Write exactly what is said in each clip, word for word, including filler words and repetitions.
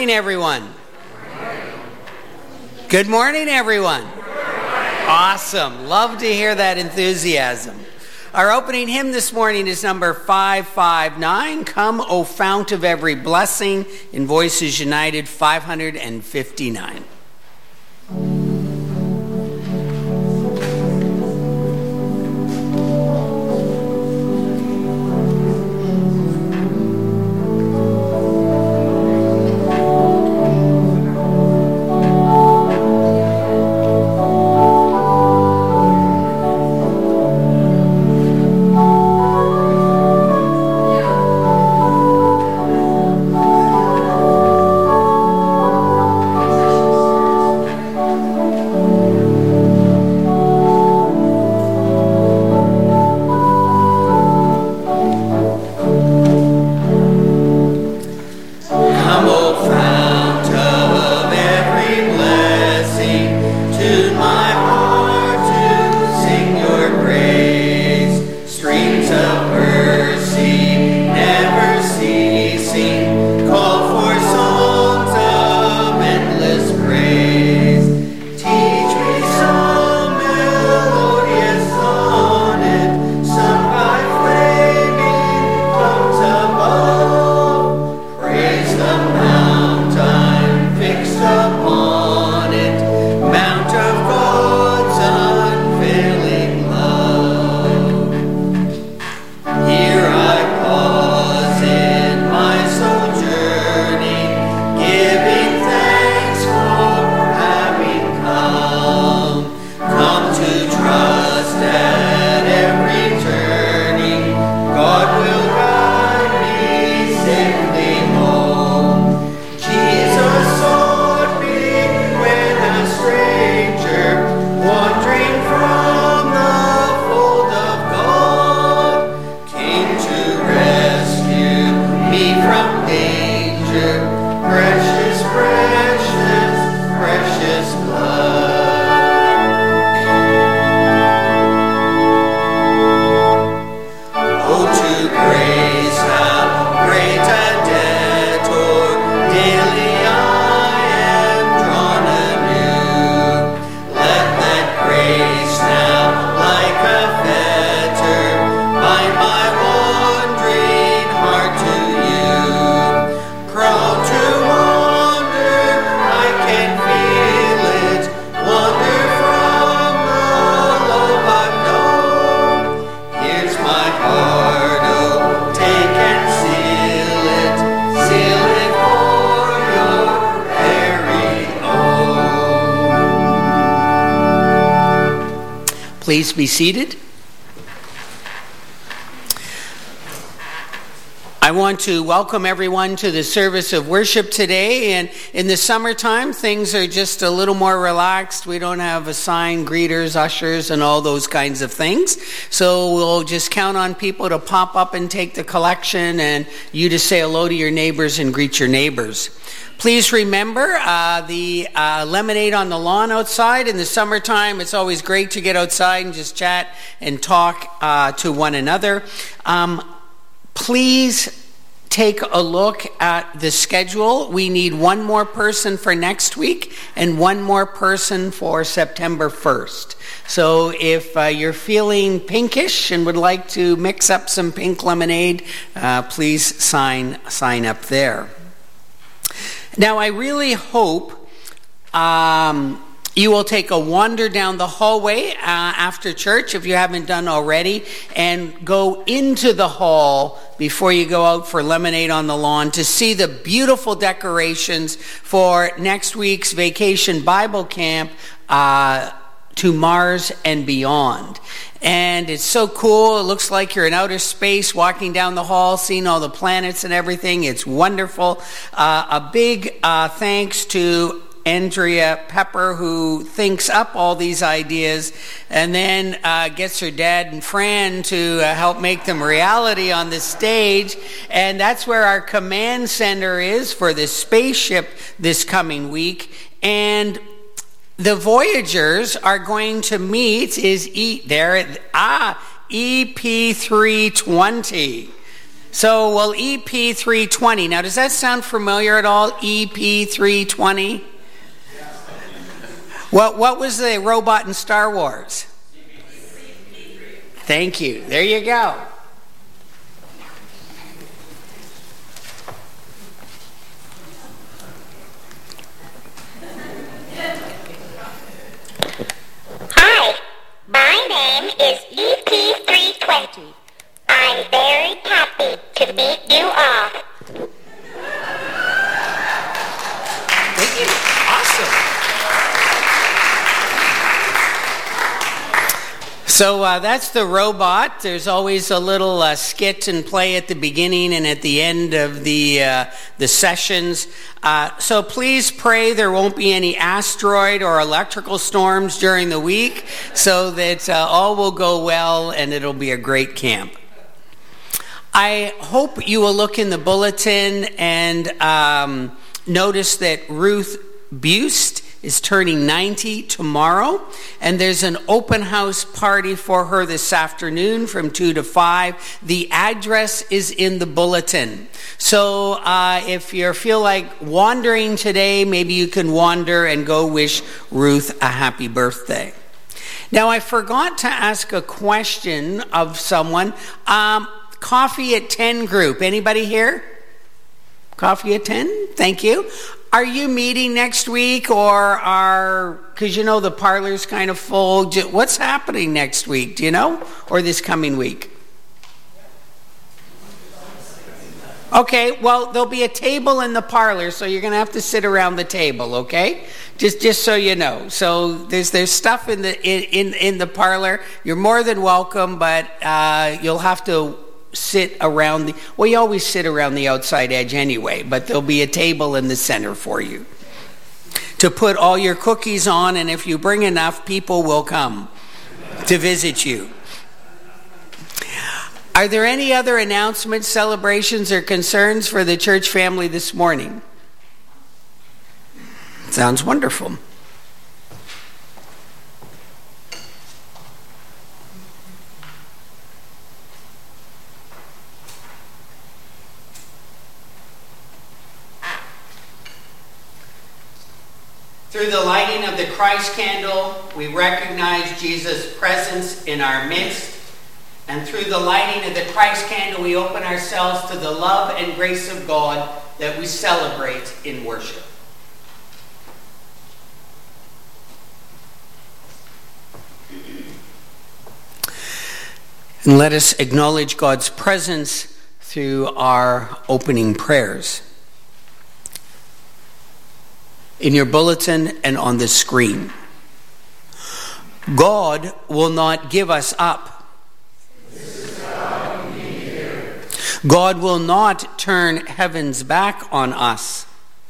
Good morning, everyone. Good morning, everyone. Awesome. Love to hear that enthusiasm. Our opening hymn this morning is number five five nine, Come, O Fount of Every Blessing, in Voices United five fifty-nine. Please be seated. I want to welcome everyone to the service of worship today. And in the summertime, things are just a little more relaxed. We don't have assigned greeters, ushers, and all those kinds of things. So we'll just count on people to pop up and take the collection, and you to say hello to your neighbors and greet your neighbors. Please remember uh, the uh, lemonade on the lawn outside. In the summertime, it's always great to get outside and just chat and talk uh, to one another. Um, please take a look at the schedule. We need one more person for next week and one more person for September first. So if uh, you're feeling pinkish and would like to mix up some pink lemonade, uh, please sign sign up there. Now, I really hope um, you will take a wander down the hallway uh, after church, if you haven't done already, and go into the hall before you go out for lemonade on the lawn to see the beautiful decorations for next week's Vacation Bible Camp uh, to Mars and Beyond. And it's so cool. It looks like you're in outer space walking down the hall, seeing all the planets and everything. It's wonderful. Uh, a big uh, thanks to Andrea Pepper, who thinks up all these ideas and then uh, gets her dad and Fran to uh, help make them reality on the stage. And that's where our command center is for the spaceship this coming week. And the Voyagers are going to meet, is E, there, ah, E P three twenty. So, well, E P three twenty. Now, does that sound familiar at all? E P three twenty? What, what was the robot in Star Wars? Thank you. There you go. Hi, my name is E P three twenty. I'm very happy to meet you all. Thank you. Awesome. So uh, that's the robot. There's always a little uh, skit and play at the beginning and at the end of the uh, the sessions. Uh, so please pray there won't be any asteroid or electrical storms during the week, so that uh, all will go well and it'll be a great camp. I hope you will look in the bulletin and um, notice that Ruth Bust is turning ninety tomorrow, and there's an open house party for her this afternoon from two to five. The address is in the bulletin. So uh, if you feel like wandering today, maybe you can wander and go wish Ruth a happy birthday. Now, I forgot to ask a question of someone. Um, coffee at ten group. Anybody here? Coffee at ten? Thank you. Are you meeting next week, or are, because you know the parlor's kind of full. What's happening next week? Do you know? Or this coming week? Okay, well, there'll be a table in the parlor, so you're going to have to sit around the table, okay? Just just so you know. So there's there's stuff in the in, in, in the parlor. You're more than welcome, but uh, you'll have to sit around the, well, you always sit around the outside edge anyway, but there'll be a table in the center for you to put all your cookies on, and if you bring enough, people will come to visit you. Are there any other announcements, celebrations, or concerns for the church family this morning? Sounds wonderful. Through the lighting of the Christ candle, we recognize Jesus' presence in our midst. And through the lighting of the Christ candle, we open ourselves to the love and grace of God that we celebrate in worship. And let us acknowledge God's presence through our opening prayers. In your bulletin and on the screen. God will not give us up. God will not turn heaven's back on us.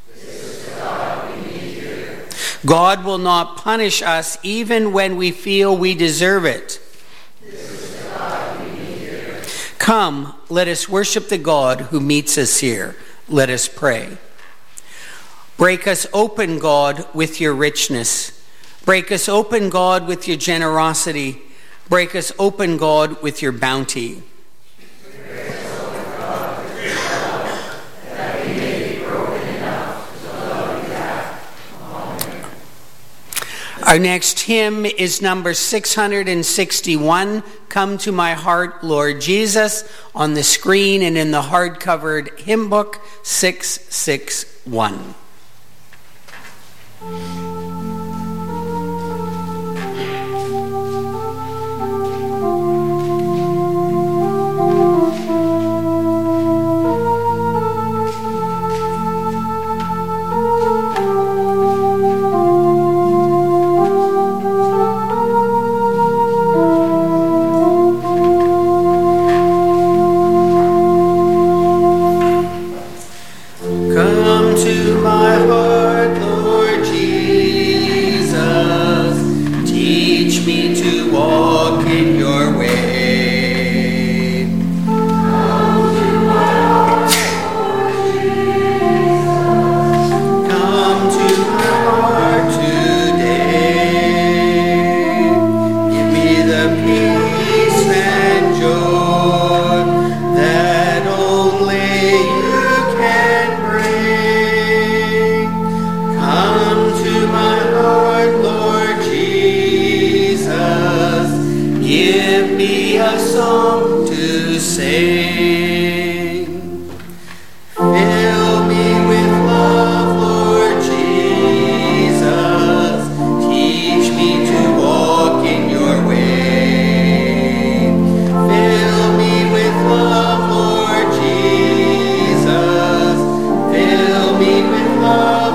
God will not punish us even when we feel we deserve it. Come, let us worship the God who meets us here. Let us pray. Break us open, God, with your richness. Break us open, God, with your generosity. Break us open, God, with your bounty. Our next hymn is number six hundred sixty-one, Come to My Heart, Lord Jesus, on the screen and in the hard-covered hymn book, six sixty-one. Come to my heart, Lord Jesus. give me a song to sing. Fill me with love, Lord Jesus. Teach me to walk in your way. Fill me with love, Lord Jesus. Fill me with love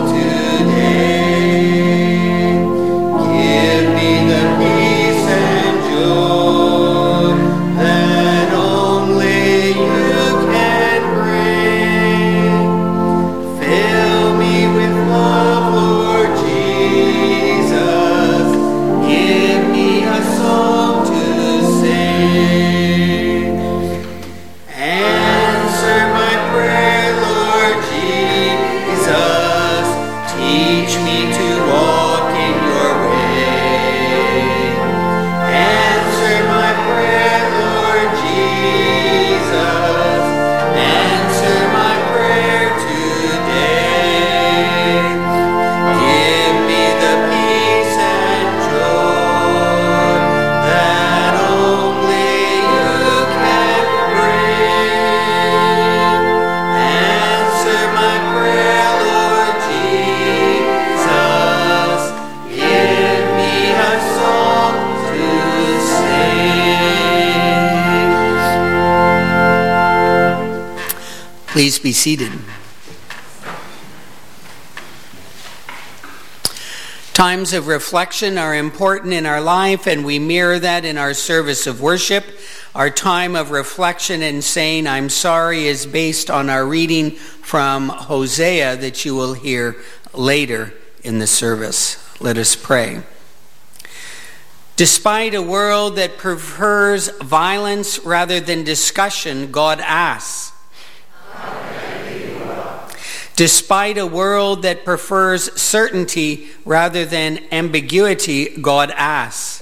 today. Give me the peace and joy that only you can bring. Fill me with love, Lord Jesus. Give me a song to sing. Answer my prayer, Lord Jesus. Teach me to walk in your way. Answer my prayer, Lord Jesus. Answer my prayer today. Give me the peace and joy that only you can bring. Answer my prayer, Lord Jesus. Give me a song to sing. Please be seated. Times of reflection are important in our life, and we mirror that in our service of worship. Our time of reflection and saying, I'm sorry, is based on our reading from Hosea that you will hear later in the service. Let us pray. Despite a world that prefers violence rather than discussion, God asks. Despite a world that prefers certainty rather than ambiguity, God asks.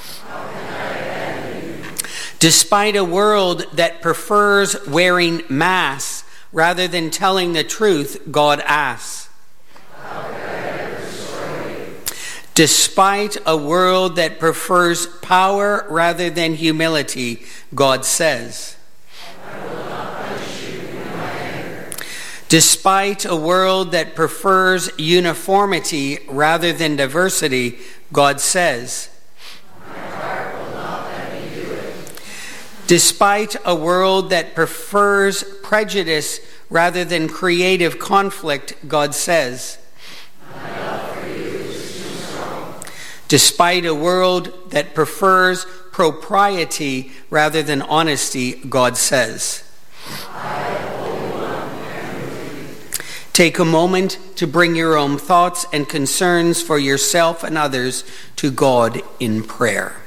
Despite a world that prefers wearing masks rather than telling the truth, God asks. Despite a world that prefers power rather than humility, God says. Despite a world that prefers uniformity rather than diversity, God says. Despite a world that prefers prejudice rather than creative conflict, God says. Despite a world that prefers propriety rather than honesty, God says. Take a moment to bring your own thoughts and concerns for yourself and others to God in prayer.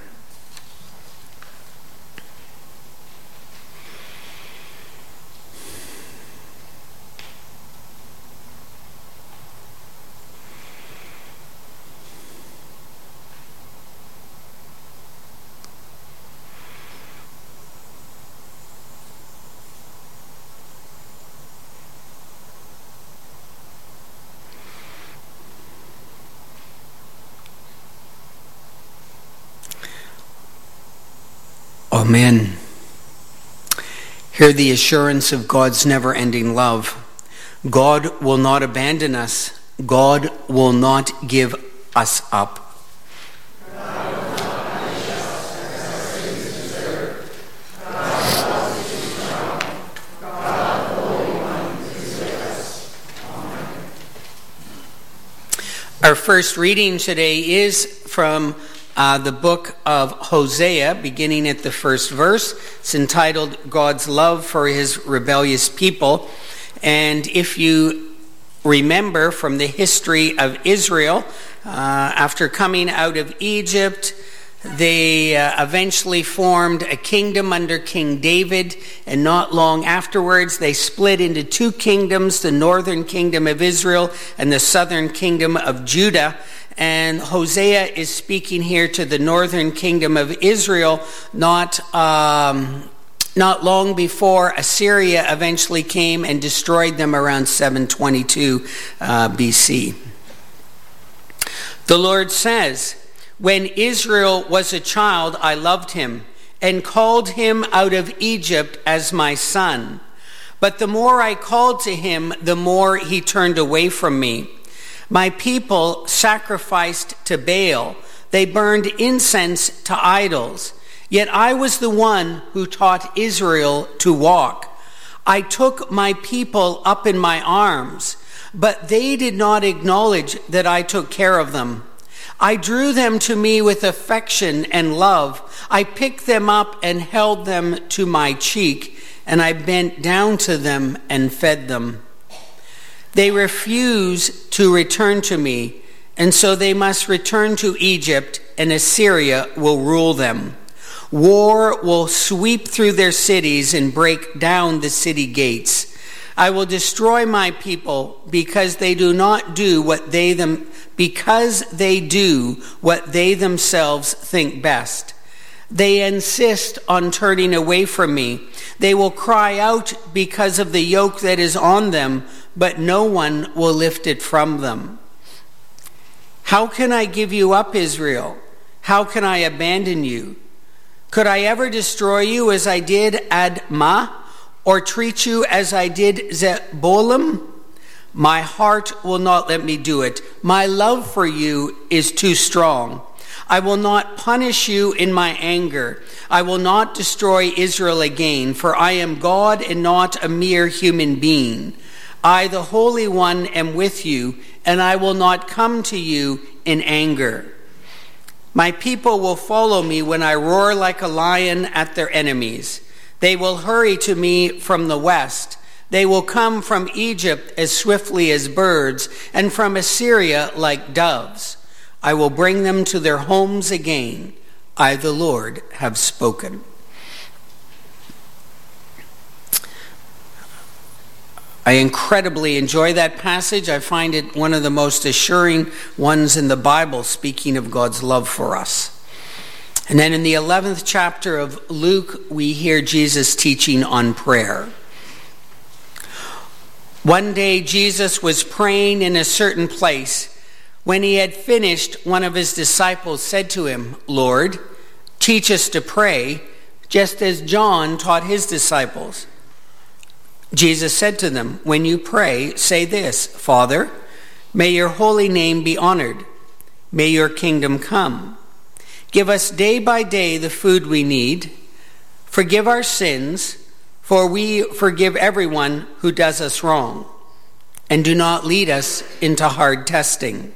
Amen. Hear the assurance of God's never-ending love. God will not abandon us. God will not give us up. Our first reading today is from Uh, the book of Hosea, beginning at the first verse. It's entitled God's Love for His Rebellious People. And if you remember from the history of Israel, uh, after coming out of Egypt, they uh, eventually formed a kingdom under King David, and not long afterwards they split into two kingdoms, the northern kingdom of Israel and the southern kingdom of Judah. And Hosea is speaking here to the northern kingdom of Israel, not um, not long before Assyria eventually came and destroyed them around seven twenty-two uh, B C. The Lord says, When Israel was a child, I loved him and called him out of Egypt as my son. But the more I called to him, the more he turned away from me. My people sacrificed to Baal. They burned incense to idols. Yet I was the one who taught Israel to walk. I took my people up in my arms, but they did not acknowledge that I took care of them. I drew them to me with affection and love. I picked them up and held them to my cheek, and I bent down to them and fed them. They refuse to return to me, and so they must return to Egypt, and Assyria will rule them. War will sweep through their cities and break down the city gates. I will destroy my people because they do not do what they them because they do what they themselves think best. They insist on turning away from me. They will cry out because of the yoke that is on them, but no one will lift it from them. How can I give you up, Israel? How can I abandon you? Could I ever destroy you as I did Admah, or treat you as I did Zebolim? My heart will not let me do it. My love for you is too strong. I will not punish you in my anger. I will not destroy Israel again, for I am God and not a mere human being. I, the Holy One, am with you, and I will not come to you in anger. My people will follow me when I roar like a lion at their enemies. They will hurry to me from the west. They will come from Egypt as swiftly as birds, and from Assyria like doves. I will bring them to their homes again. I, the Lord, have spoken. I incredibly enjoy that passage. I find it one of the most assuring ones in the Bible, speaking of God's love for us. And then in the eleventh chapter of Luke, we hear Jesus teaching on prayer. One day Jesus was praying in a certain place. When he had finished, one of his disciples said to him, "Lord, teach us to pray, just as John taught his disciples." Jesus said to them, "When you pray, say this, Father, may your holy name be honored. May your kingdom come. Give us day by day the food we need. Forgive our sins, for we forgive everyone who does us wrong. And do not lead us into hard testing."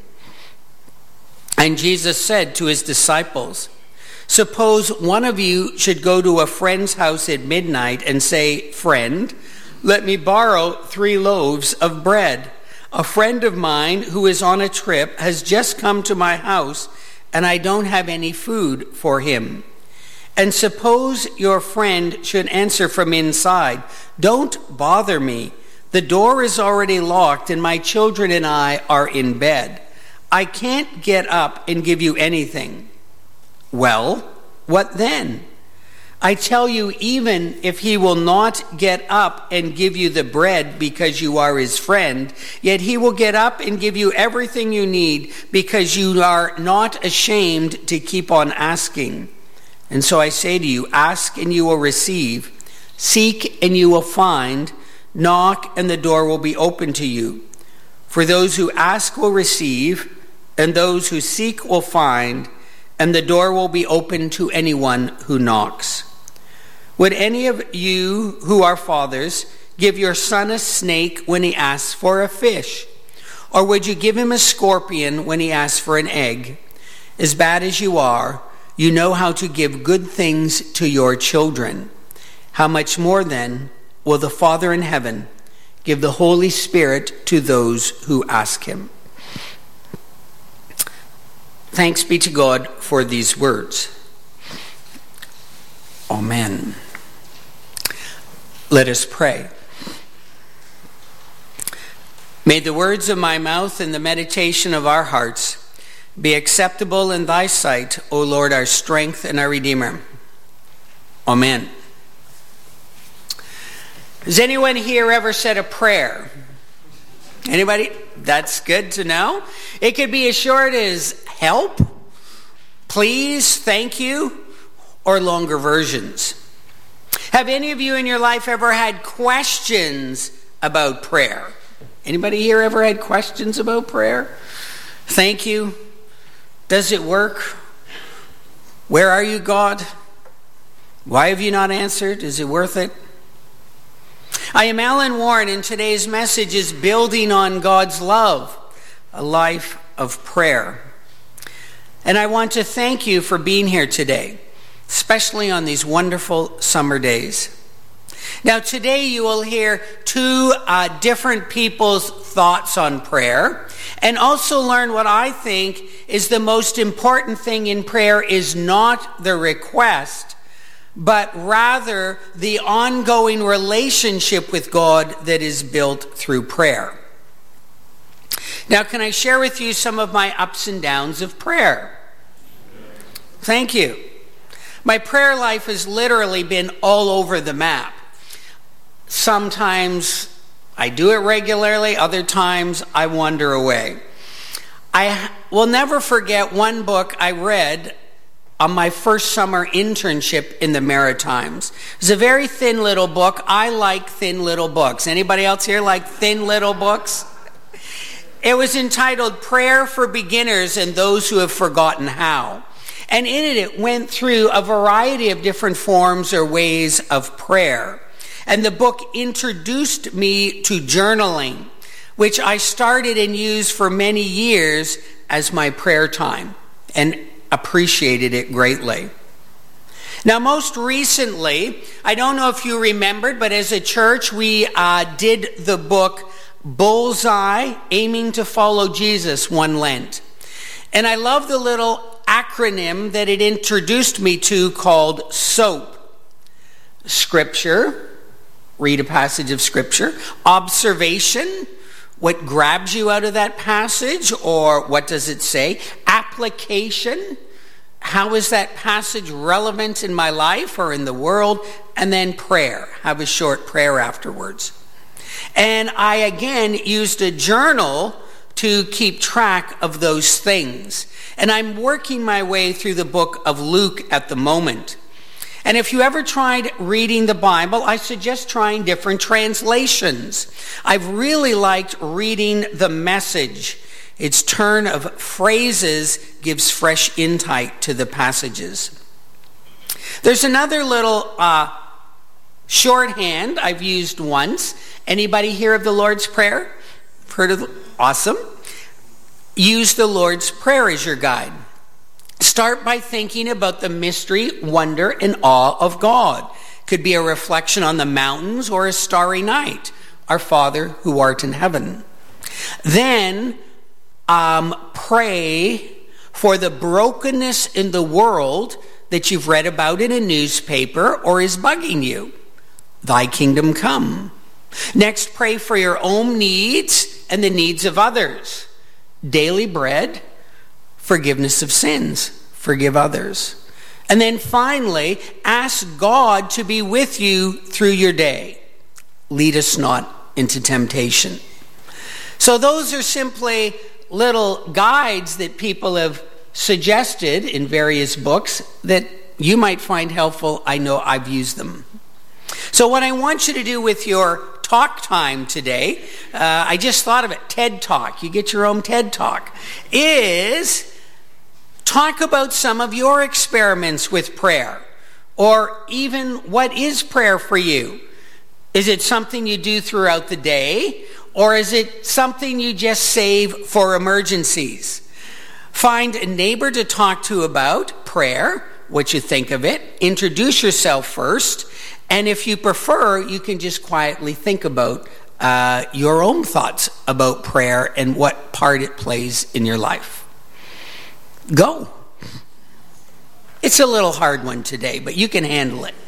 And Jesus said to his disciples, "Suppose one of you should go to a friend's house at midnight and say, 'Friend, let me borrow three loaves of bread. A friend of mine who is on a trip has just come to my house, and I don't have any food for him.' And suppose your friend should answer from inside, 'Don't bother me. The door is already locked, and my children and I are in bed. I can't get up and give you anything.' Well, what then? I tell you, even if he will not get up and give you the bread because you are his friend, yet he will get up and give you everything you need because you are not ashamed to keep on asking. And so I say to you, ask and you will receive, seek and you will find, knock and the door will be open to you. For those who ask will receive, and those who seek will find, and the door will be open to anyone who knocks. Would any of you who are fathers give your son a snake when he asks for a fish? Or would you give him a scorpion when he asks for an egg? As bad as you are, you know how to give good things to your children. How much more then will the Father in heaven give the Holy Spirit to those who ask him?" Thanks be to God for these words. Amen. Let us pray. May the words of my mouth and the meditation of our hearts be acceptable in thy sight, O Lord, our strength and our Redeemer. Amen. Has anyone here ever said a prayer? Anybody? That's good to know. It could be as short as help, please, thank you, or longer versions. Have any of you in your life ever had questions about prayer? Anybody here ever had questions about prayer? Thank you. Does it work? Where are you, God? Why have you not answered? Is it worth it? I am Alan Warren, and today's message is building on God's love, a life of prayer. And I want to thank you for being here today, especially on these wonderful summer days. Now, today you will hear two uh, different people's thoughts on prayer, and also learn what I think is the most important thing in prayer is not the request, but rather the ongoing relationship with God that is built through prayer. Now, can I share with you some of my ups and downs of prayer? Thank you. My prayer life has literally been all over the map. Sometimes I do it regularly, other times I wander away. I will never forget one book I read on my first summer internship in the Maritimes. It's a very thin little book. I like thin little books. Anybody else here like thin little books? It was entitled Prayer for Beginners and Those Who Have Forgotten How. And in it, it went through a variety of different forms or ways of prayer. And the book introduced me to journaling, which I started and used for many years as my prayer time, and appreciated it greatly. Now, most recently, I don't know if you remembered, but as a church, we uh, did the book Bullseye, Aiming to Follow Jesus, one Lent. And I love the little acronym that it introduced me to called SOAP. Scripture, read a passage of Scripture. Observation, what grabs you out of that passage, or what does it say? Application, how is that passage relevant in my life or in the world? And then prayer, have a short prayer afterwards. And I again used a journal to keep track of those things. And I'm working my way through the book of Luke at the moment. And if you ever tried reading the Bible, I suggest trying different translations. I've really liked reading the Message. Its turn of phrases gives fresh insight to the passages. There's another little uh, shorthand I've used once. Anybody hear of the Lord's Prayer? Heard of the, awesome. Use the Lord's Prayer as your guide. Start by thinking about the mystery, wonder, and awe of God. Could be a reflection on the mountains or a starry night. Our Father who art in heaven. Then um, pray for the brokenness in the world that you've read about in a newspaper or is bugging you. Thy kingdom come. Next, pray for your own needs and the needs of others. Daily bread, forgiveness of sins, forgive others. And then finally, ask God to be with you through your day. Lead us not into temptation. So those are simply little guides that people have suggested in various books that you might find helpful. I know I've used them. So what I want you to do with your talk time today, uh, I just thought of it, TED Talk, you get your own TED Talk, is talk about some of your experiments with prayer, or even what is prayer for you. Is it something you do throughout the day, or is it something you just save for emergencies? Find a neighbor to talk to about prayer, what you think of it. Introduce yourself first. And if you prefer, you can just quietly think about uh, your own thoughts about prayer and what part it plays in your life. Go. It's a little hard one today, but you can handle it.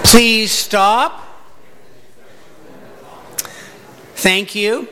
Please stop. Thank you.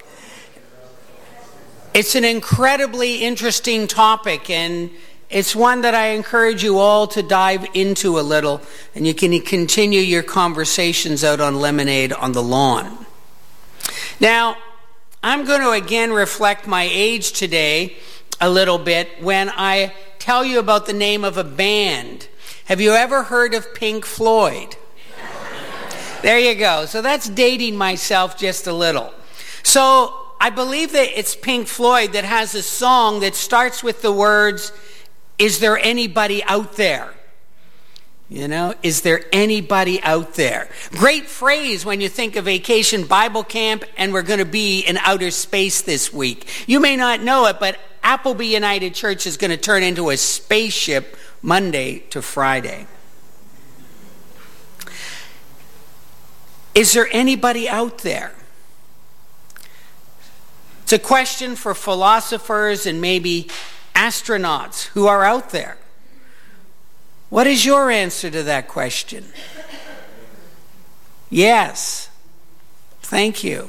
It's an incredibly interesting topic, and it's one that I encourage you all to dive into a little, and you can continue your conversations out on Lemonade on the lawn. Now, I'm going to again reflect my age today a little bit when I tell you about the name of a band. Have you ever heard of Pink Floyd? There you go. So that's dating myself just a little. So I believe that it's Pink Floyd that has a song that starts with the words, "Is there anybody out there?" You know, is there anybody out there? Great phrase when you think of Vacation Bible Camp, and we're going to be in outer space this week. You may not know it, but Appleby United Church is going to turn into a spaceship Monday to Friday. Is there anybody out there? It's a question for philosophers and maybe astronauts who are out there. What is your answer to that question? Yes. Thank you.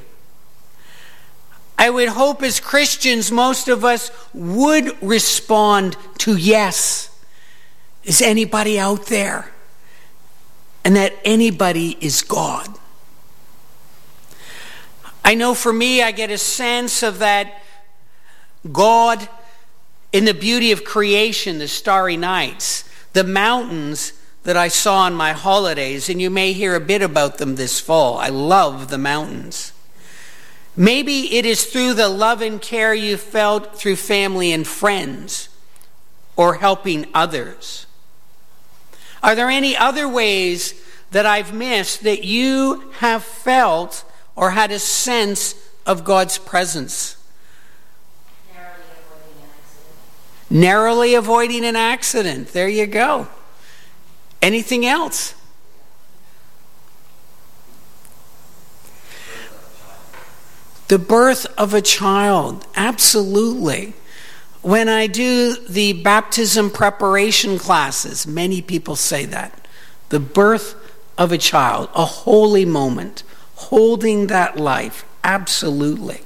I would hope as Christians, most of us would respond to yes. Is anybody out there? And that anybody is God. I know for me, I get a sense of that God in the beauty of creation, the starry nights, the mountains that I saw on my holidays, and you may hear a bit about them this fall. I love the mountains. Maybe it is through the love and care you felt through family and friends, or helping others. Are there any other ways that I've missed that you have felt or had a sense of God's presence? Narrowly avoiding an accident. There you go. Anything else? The birth of a child. Absolutely. When I do the baptism preparation classes, many people say that. The birth of a child, a holy moment, holding that life. Absolutely.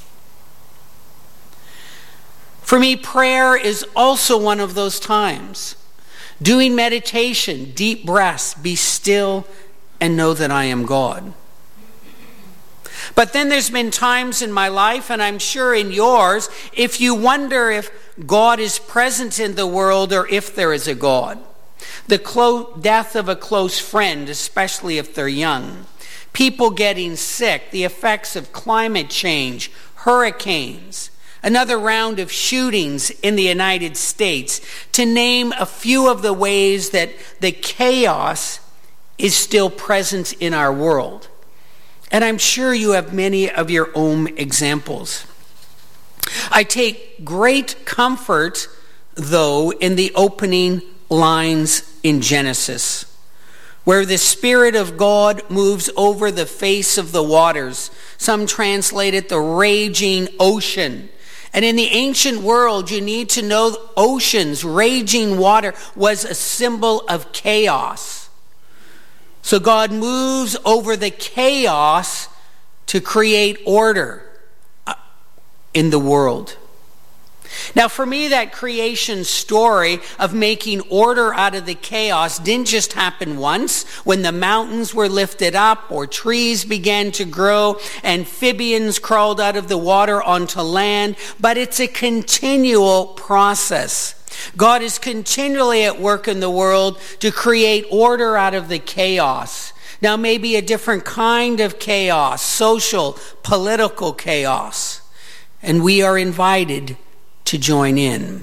For me, prayer is also one of those times. Doing meditation, deep breaths, be still and know that I am God. But then there's been times in my life, and I'm sure in yours, if you wonder if God is present in the world or if there is a God. The clo- death of a close friend, especially if they're young. People getting sick, the effects of climate change, hurricanes, another round of shootings in the United States, to name a few of the ways that the chaos is still present in our world. And I'm sure you have many of your own examples. I take great comfort, though, in the opening lines in Genesis, where the Spirit of God moves over the face of the waters. Some translate it the raging ocean. And in the ancient world, you need to know oceans, raging water, was a symbol of chaos. So God moves over the chaos to create order in the world. Now, for me, that creation story of making order out of the chaos didn't just happen once when the mountains were lifted up or trees began to grow, amphibians crawled out of the water onto land, but it's a continual process. God is continually at work in the world to create order out of the chaos. Now, maybe a different kind of chaos, social, political chaos, and we are invited to join in.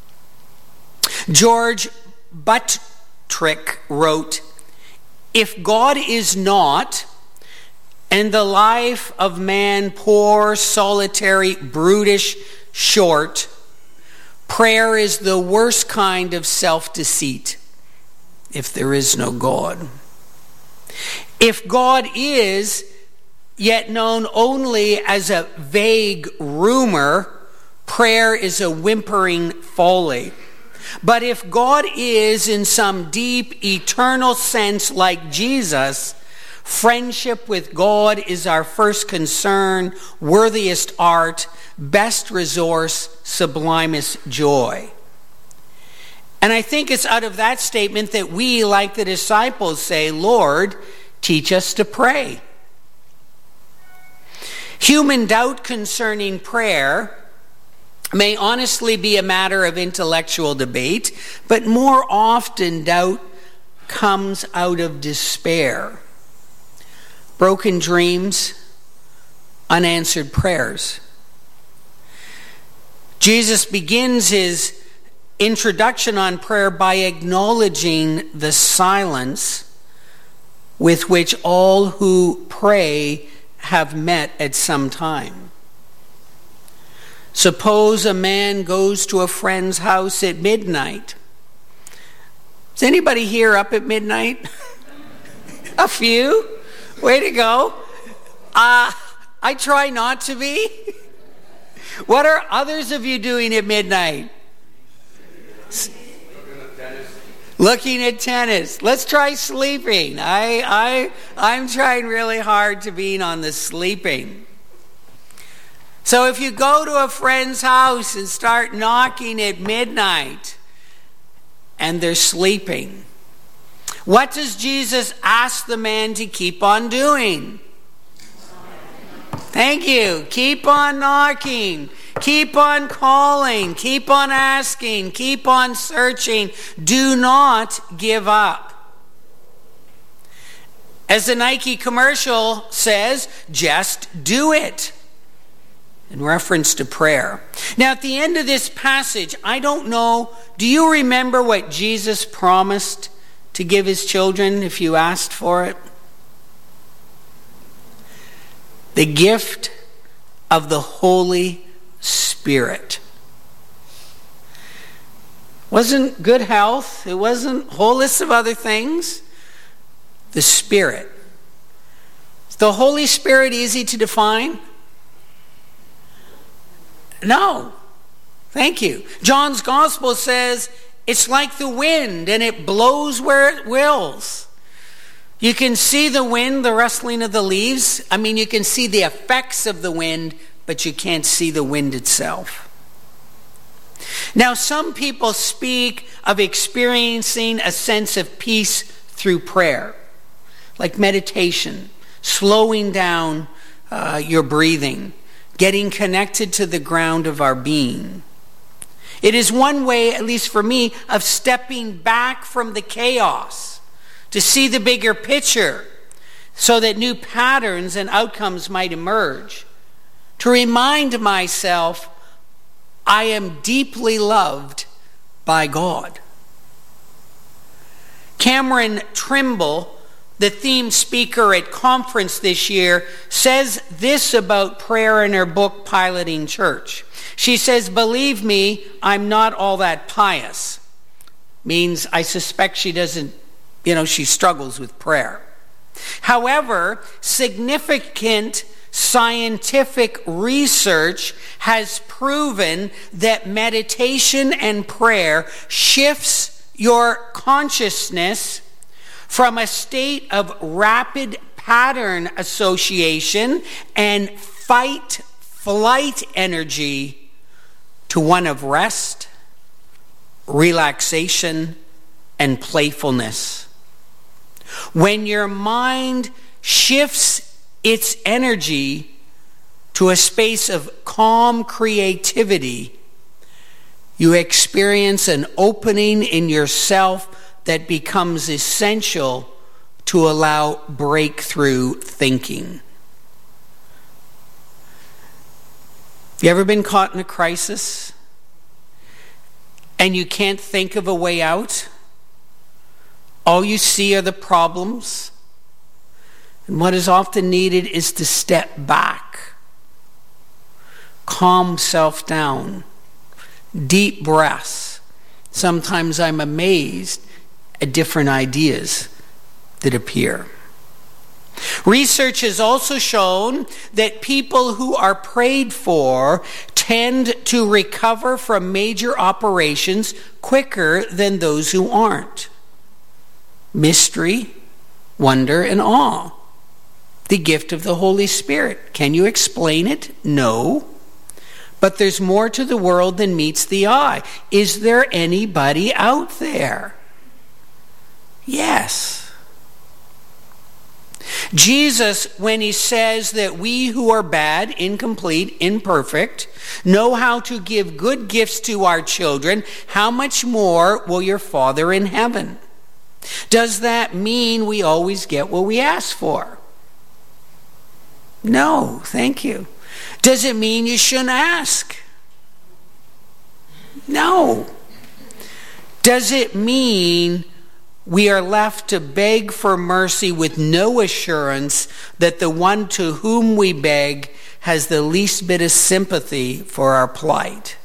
George Buttrick wrote, "If God is not, and the life of man poor, solitary, brutish, short, prayer is the worst kind of self-deceit, if there is no God. If God is, yet known only as a vague rumor, prayer is a whimpering folly. But if God is in some deep, eternal sense like Jesus, friendship with God is our first concern, worthiest art, best resource, sublimest joy. And I think it's out of that statement that we, like the disciples, say, Lord, teach us to pray. Human doubt concerning prayer may honestly be a matter of intellectual debate, but more often doubt comes out of despair. Broken dreams, unanswered prayers. Jesus begins his introduction on prayer by acknowledging the silence with which all who pray have met at some time. Suppose a man goes to a friend's house at midnight. Is anybody here up at midnight? A few? Way to go. Uh, I try not to be. What are others of you doing at midnight? Looking at tennis. Let's try sleeping. I, I, I'm trying really hard to be on the sleeping. So if you go to a friend's house and start knocking at midnight and they're sleeping, what does Jesus ask the man to keep on doing? Thank you. Keep on knocking. Keep on calling. Keep on asking. Keep on searching. Do not give up. As the Nike commercial says, just do it. In reference to prayer. Now, at the end of this passage, I don't know, do you remember what Jesus promised to give his children if you asked for it? The gift of the Holy Spirit. Wasn't good health. It wasn't a whole list of other things. The Spirit. Is the Holy Spirit easy to define? No. Thank you. John's Gospel says it's like the wind and it blows where it wills. You can see the wind, the rustling of the leaves. I mean, you can see the effects of the wind, but you can't see the wind itself. Now, some people speak of experiencing a sense of peace through prayer, like meditation, slowing down uh, your breathing, getting connected to the ground of our being. It is one way, at least for me, of stepping back from the chaos to see the bigger picture so that new patterns and outcomes might emerge. To remind myself, I am deeply loved by God. Cameron Trimble, the theme speaker at conference this year, says this about prayer in her book, Piloting Church. She says, believe me, I'm not all that pious. Means I suspect she doesn't, you know, she struggles with prayer. However, significant scientific research has proven that meditation and prayer shifts your consciousness from a state of rapid pattern association and fight-flight energy to one of rest, relaxation, and playfulness. When your mind shifts its energy to a space of calm creativity, you experience an opening in yourself that becomes essential to allow breakthrough thinking. Have you ever been caught in a crisis and you can't think of a way out? All you see are the problems. And what is often needed is to step back, calm self down, deep breaths. Sometimes I'm amazed at different ideas that appear. Research has also shown that people who are prayed for tend to recover from major operations quicker than those who aren't. Mystery, wonder, and awe. The gift of the Holy Spirit. Can you explain it? No. But there's more to the world than meets the eye. Is there anybody out there? Yes. Jesus, when he says that we who are bad, incomplete, imperfect, know how to give good gifts to our children, how much more will your Father in heaven? Does that mean we always get what we ask for? No, thank you. Does it mean you shouldn't ask? No. Does it mean we are left to beg for mercy with no assurance that the one to whom we beg has the least bit of sympathy for our plight?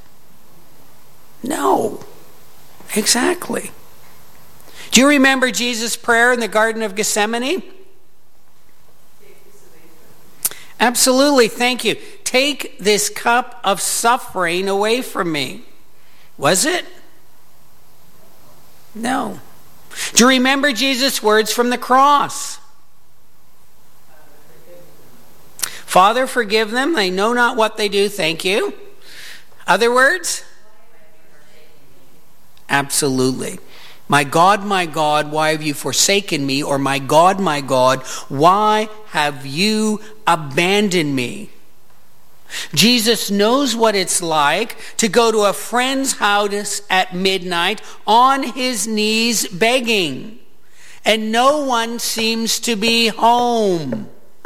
No. Exactly. Do you remember Jesus' prayer in the Garden of Gethsemane? Absolutely, thank you. Take this cup of suffering away from me. Was it? No. Do you remember Jesus' words from the cross? Father, forgive them. They know not what they do. Thank you. Other words? Absolutely. My God, my God, why have you forsaken me? Or my God, my God, why have you abandoned me? Jesus knows what it's like to go to a friend's house at midnight on his knees begging, and no one seems to be home.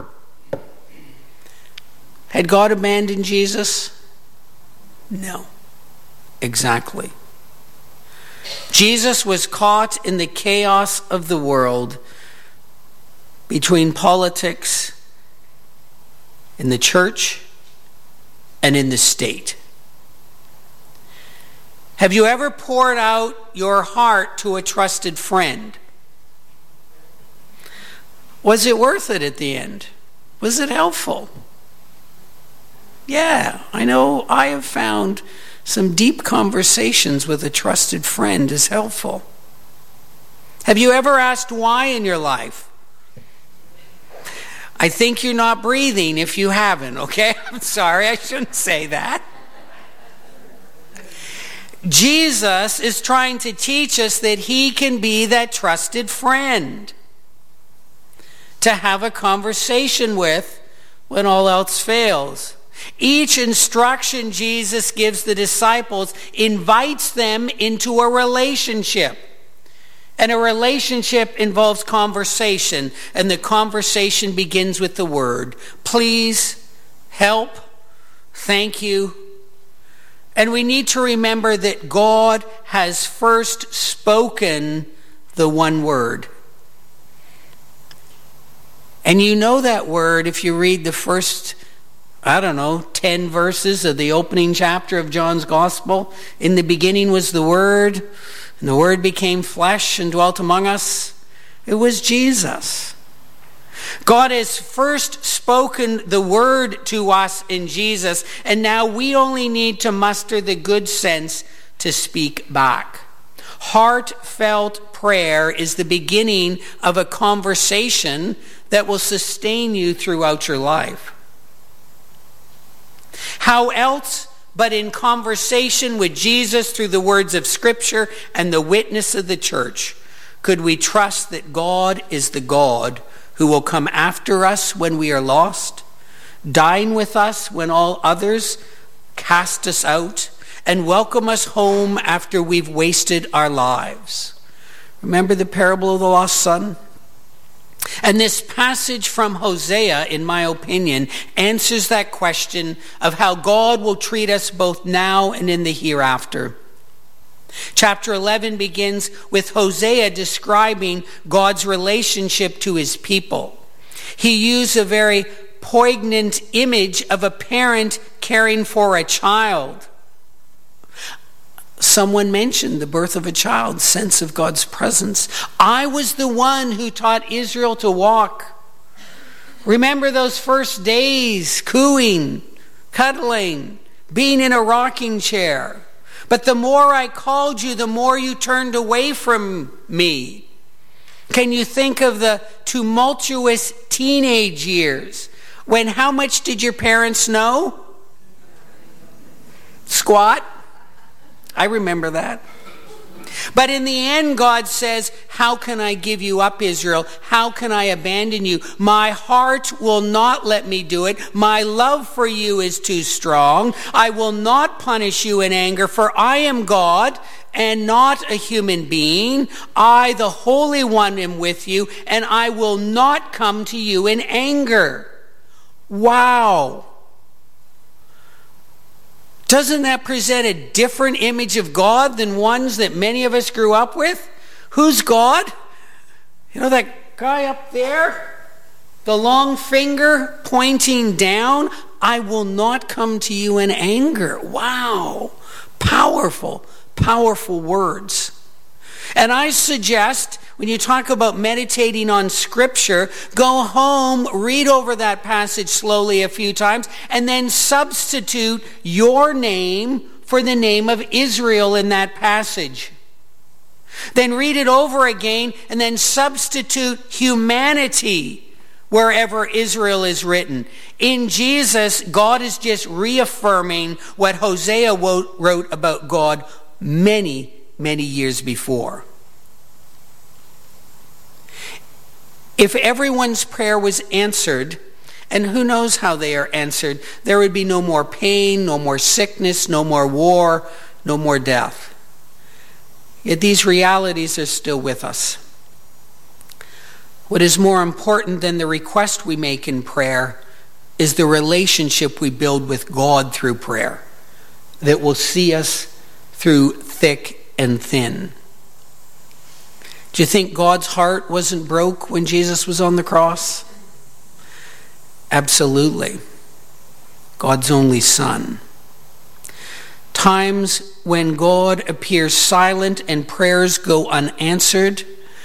Had God abandoned Jesus? No. Exactly. Jesus was caught in the chaos of the world between politics in the church and in the state. Have you ever poured out your heart to a trusted friend? Was it worth it at the end? Was it helpful? Yeah, I know I have found some deep conversations with a trusted friend is helpful. Have you ever asked why in your life? I think you're not breathing if you haven't, okay? I'm sorry, I shouldn't say that. Jesus is trying to teach us that he can be that trusted friend to have a conversation with when all else fails. Each instruction Jesus gives the disciples invites them into a relationship. And a relationship involves conversation, and the conversation begins with the word, please, help, thank you. And we need to remember that God has first spoken the one word. And you know that word if you read the first, I don't know, ten verses of the opening chapter of John's Gospel. In the beginning was the Word, and the Word became flesh and dwelt among us. It was Jesus. God has first spoken the word to us in Jesus, and now we only need to muster the good sense to speak back. Heartfelt prayer is the beginning of a conversation that will sustain you throughout your life. How else but in conversation with Jesus through the words of Scripture and the witness of the church could we trust that God is the God who will come after us when we are lost, dine with us when all others cast us out, and welcome us home after we've wasted our lives. Remember the parable of the lost son? And this passage from Hosea, in my opinion, answers that question of how God will treat us both now and in the hereafter. Chapter eleven begins with Hosea describing God's relationship to his people. He used a very poignant image of a parent caring for a child. Someone mentioned the birth of a child, sense of God's presence. I was the one who taught Israel to walk. Remember those first days, cooing, cuddling, being in a rocking chair. But the more I called you, the more you turned away from me. Can you think of the tumultuous teenage years when how much did your parents know? Squat. I remember that. But in the end, God says, how can I give you up, Israel? How can I abandon you? My heart will not let me do it. My love for you is too strong. I will not punish you in anger, for I am God and not a human being. I, the Holy One, am with you, and I will not come to you in anger. Wow. Doesn't that present a different image of God than ones that many of us grew up with? Who's God? You know that guy up there? The long finger pointing down? I will not come to you in anger. Wow. Powerful, powerful words. And I suggest, when you talk about meditating on Scripture, go home, read over that passage slowly a few times, and then substitute your name for the name of Israel in that passage. Then read it over again, and then substitute humanity wherever Israel is written. In Jesus, God is just reaffirming what Hosea wrote about God many, many years before. If everyone's prayer was answered, and who knows how they are answered, there would be no more pain, no more sickness, no more war, no more death. Yet these realities are still with us. What is more important than the request we make in prayer is the relationship we build with God through prayer that will see us through thick and thin. Do you think God's heart wasn't broke when Jesus was on the cross? Absolutely. God's only Son. Times when God appears silent and prayers go unanswered,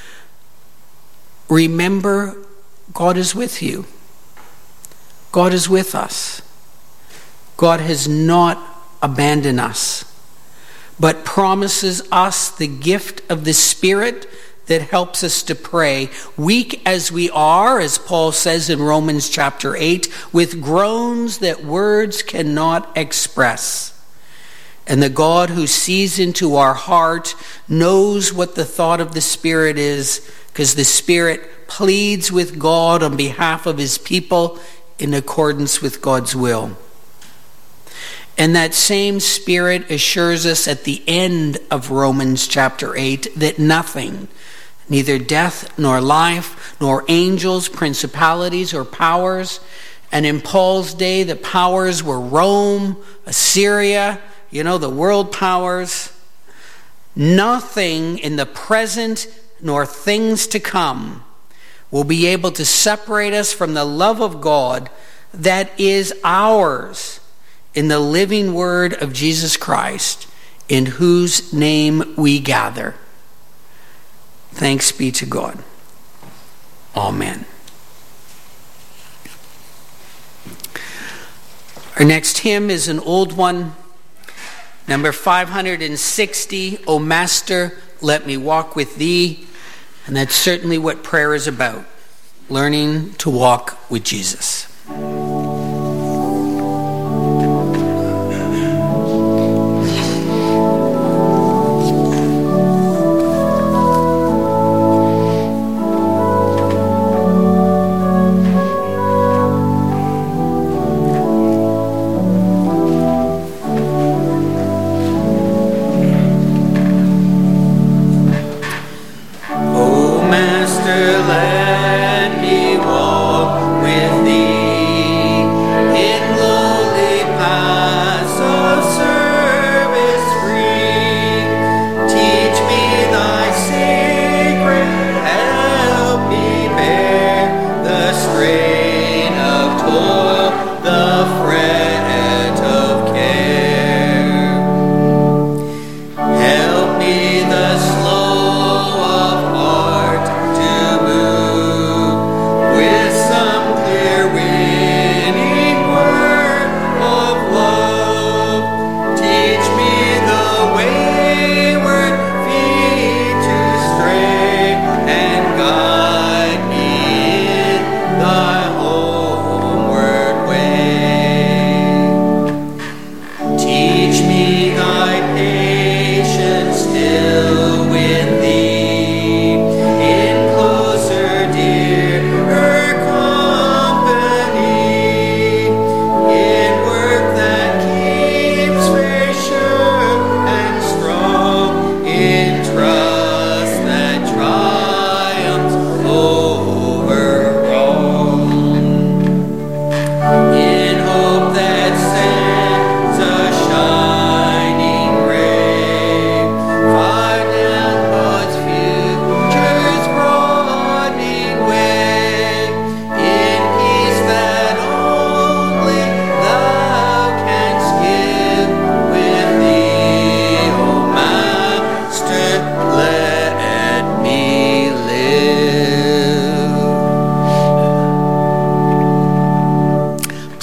remember, God is with you. God is with us. God has not abandoned us, but promises us the gift of the Spirit that helps us to pray, weak as we are, as Paul says in Romans chapter eight, with groans that words cannot express. And the God who sees into our heart knows what the thought of the Spirit is, because the Spirit pleads with God on behalf of his people in accordance with God's will. And that same Spirit assures us at the end of Romans chapter eight that nothing, neither death nor life, nor angels, principalities, or powers. And in Paul's day, the powers were Rome, Assyria, you know, the world powers. Nothing in the present nor things to come will be able to separate us from the love of God that is ours in the living word of Jesus Christ, in whose name we gather. Thanks be to God. Amen. Our next hymn is an old one, number five hundred sixty, O Master, Let Me Walk With Thee. And that's certainly what prayer is about, learning to walk with Jesus. Master, let me walk with thee.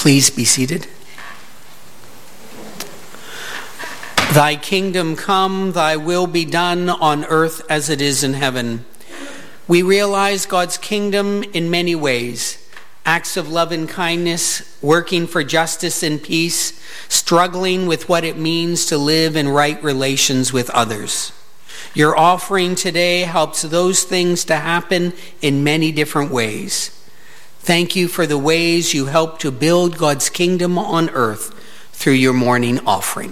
Please be seated. Thy kingdom come, thy will be done on earth as it is in heaven. We realize God's kingdom in many ways. Acts of love and kindness, working for justice and peace, struggling with what it means to live in right relations with others. Your offering today helps those things to happen in many different ways. Thank you for the ways you help to build God's kingdom on earth through your morning offering.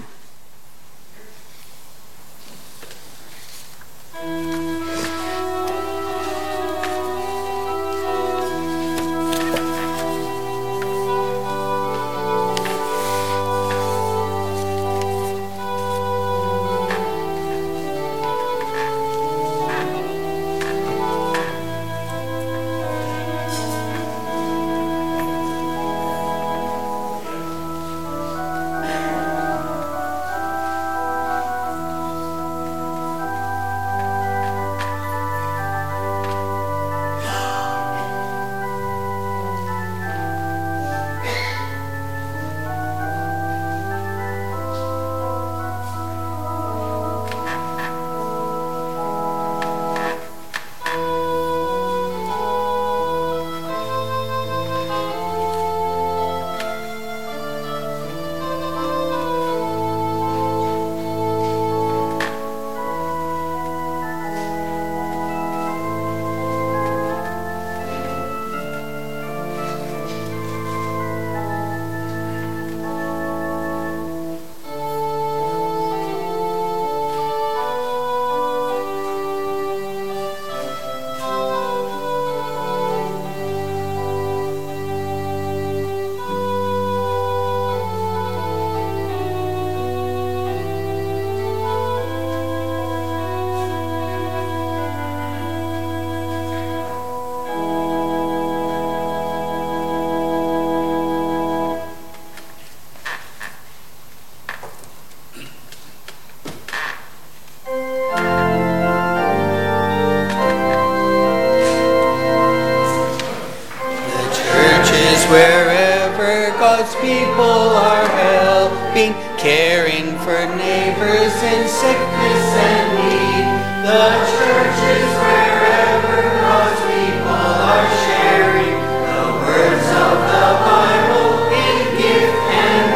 Wherever God's people are helping, caring for neighbors in sickness and need. The church is wherever God's people are sharing the words of the Bible in gift and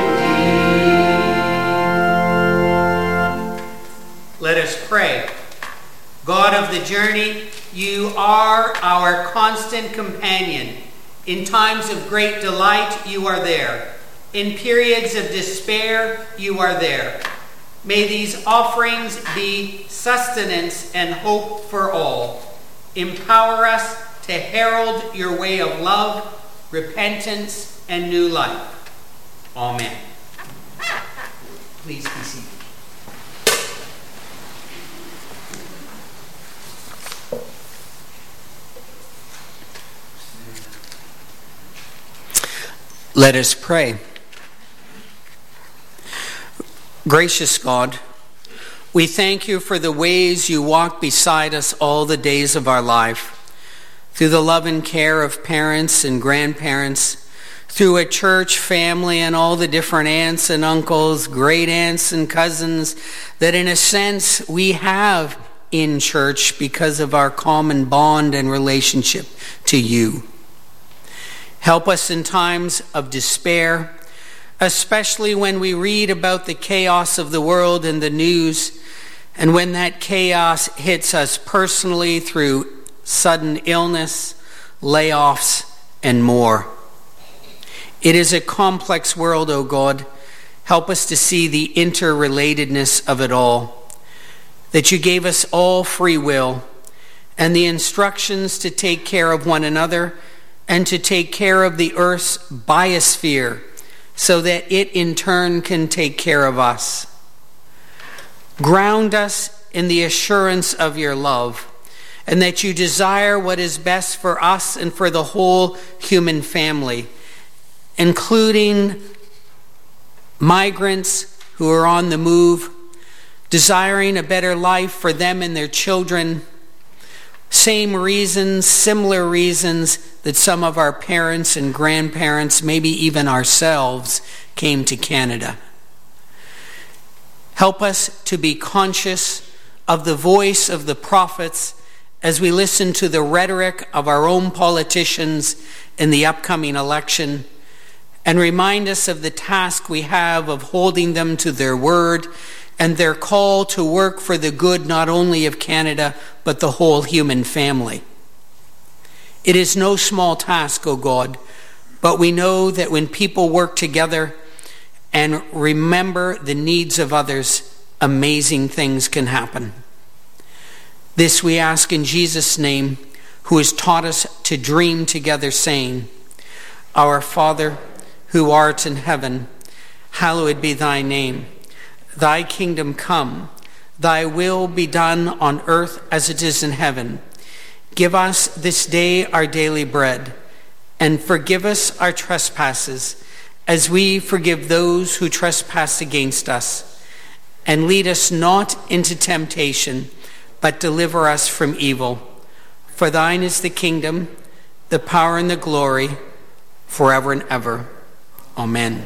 in deed. Let us pray. God of the journey, you are our constant companion. In times of great delight, you are there. In periods of despair, you are there. May these offerings be sustenance and hope for all. Empower us to herald your way of love, repentance, and new life. Amen. Please be seated. Let us pray. Gracious God, we thank you for the ways you walk beside us all the days of our life, through the love and care of parents and grandparents, through a church family and all the different aunts and uncles, great aunts and cousins that in a sense we have in church because of our common bond and relationship to you. Help us in times of despair, especially when we read about the chaos of the world in the news, and when that chaos hits us personally through sudden illness, layoffs, and more. It is a complex world, O God. Help us to see the interrelatedness of it all, that you gave us all free will and the instructions to take care of one another and to take care of the earth's biosphere so that it in turn can take care of us. Ground us in the assurance of your love, and that you desire what is best for us and for the whole human family, including migrants who are on the move, desiring a better life for them and their children. Same reasons, similar reasons that some of our parents and grandparents, maybe even ourselves, came to Canada. Help us to be conscious of the voice of the prophets as we listen to the rhetoric of our own politicians in the upcoming election, and remind us of the task we have of holding them to their word and their call to work for the good not only of Canada, but the whole human family. It is no small task, O God, but we know that when people work together and remember the needs of others, amazing things can happen. This we ask in Jesus' name, who has taught us to dream together, saying, Our Father, who art in heaven, hallowed be thy name. Thy kingdom come, thy will be done on earth as it is in heaven. Give us this day our daily bread, and forgive us our trespasses, as we forgive those who trespass against us. And lead us not into temptation, but deliver us from evil. For thine is the kingdom, the power, and the glory, forever and ever. Amen.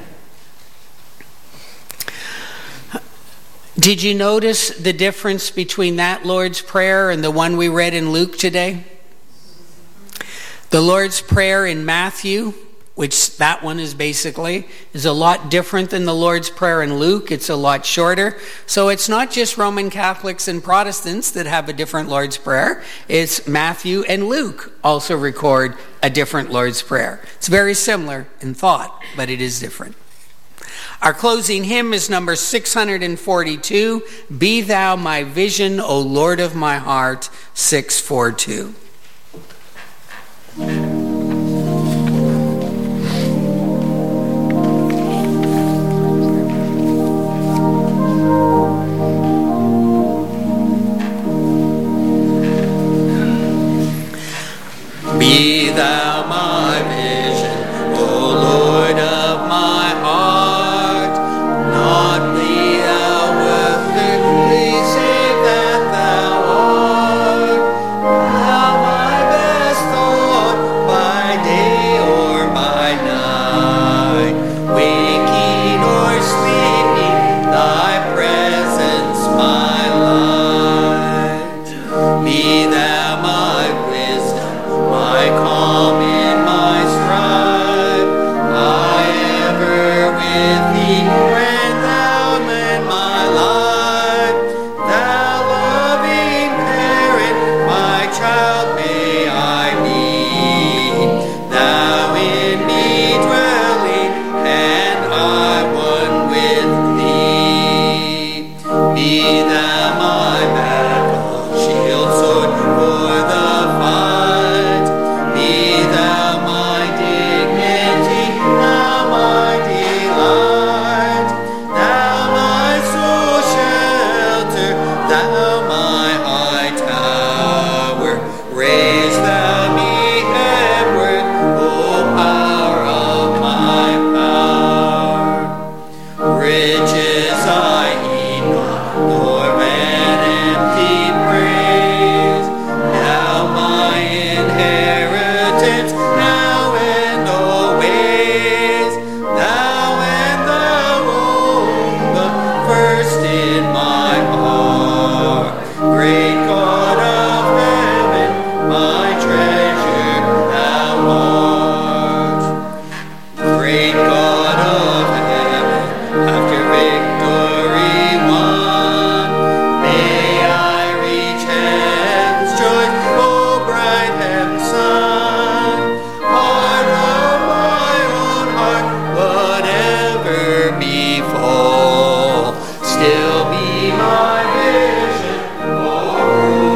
Did you notice the difference between that Lord's Prayer and the one we read in Luke today? The Lord's Prayer in Matthew, which that one is basically, is a lot different than the Lord's Prayer in Luke. It's a lot shorter. So it's not just Roman Catholics and Protestants that have a different Lord's Prayer. It's Matthew and Luke also record a different Lord's Prayer. It's very similar in thought, but it is different. Our closing hymn is number six hundred forty-two, Be Thou My Vision, O Lord of my heart, six forty-two. Be thou my vision, O Lord of my heart. Not be thou perfectly, save that thou art. Thou my best thought, by day or by night. Waking or sleeping, thy presence my light. Be thou my wisdom, my calm in my strife. I ever with thee when thou mend my life. Thou loving parent, my child may I be. Thou in me dwelling, and I one with thee. Be thou my battle shield, sword for the fight. Be thou my dignity, thou my delight. Thou my soul shelter, thou my high tower. Raise thou me heavenward, O power of my power. Riches I heed not, nor an empty praise. Thou my inheritance, now and always. Thou and thou own the first in my heart. Great God of heaven, my treasure thou art. Great God of heaven, after victory won, may I reach heaven's joy, O bright heaven's sun. Heart of my own heart, whatever befall, still be my vision, O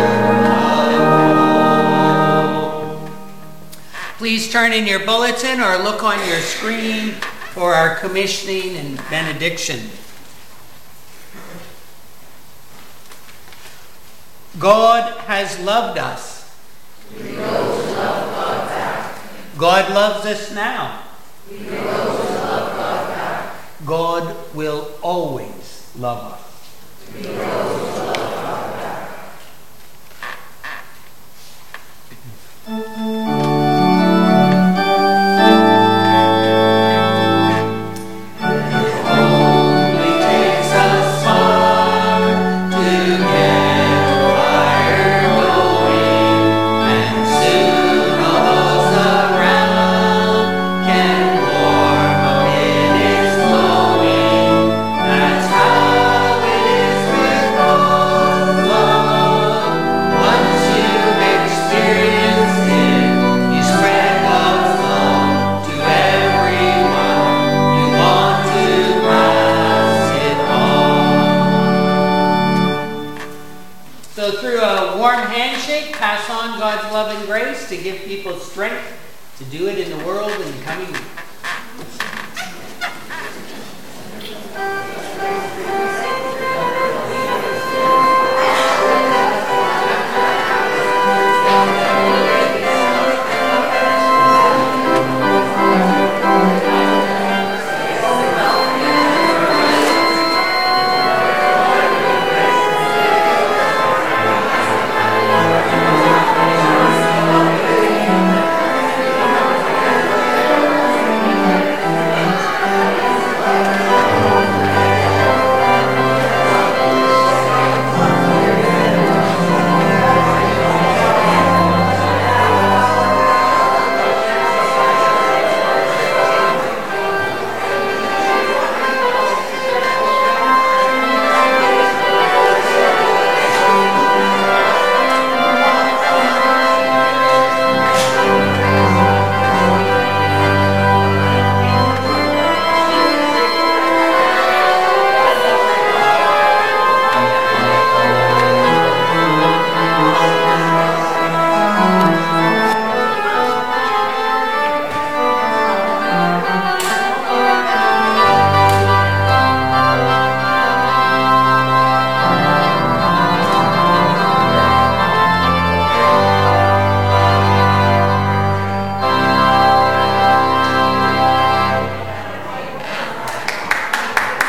Lord of all. Please turn in your bulletin or look on your screen for our commissioning and benediction. God has loved us. We know to love God back. God loves us now. We know to love God back. God will always love us. We know to love God back. So through a warm handshake, pass on God's love and grace to give people strength to do it in the world in the coming week.